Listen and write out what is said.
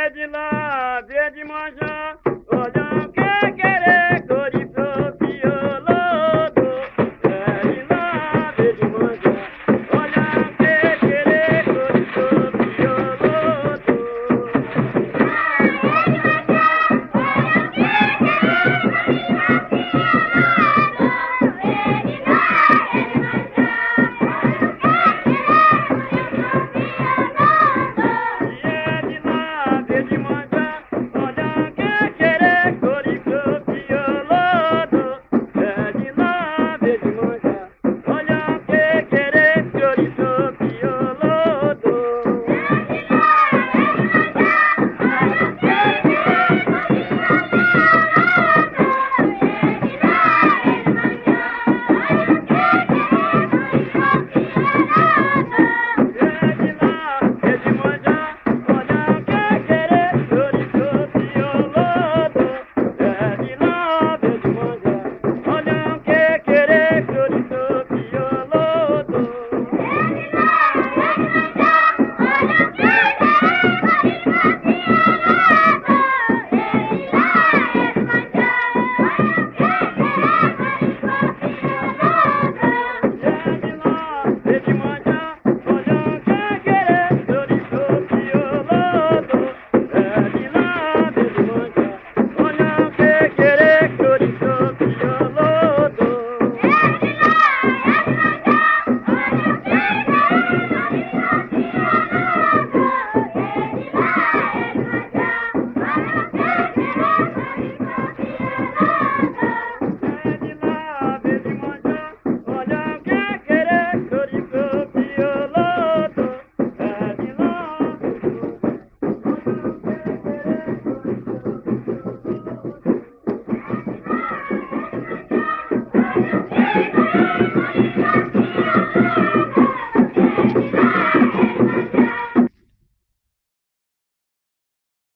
de lá, vê de manjã, olha quem querer, cori pro piolodo. É de lá, vê de manjã, olha quem querer, cori pro piolodo. E é de lá, vê de manjã.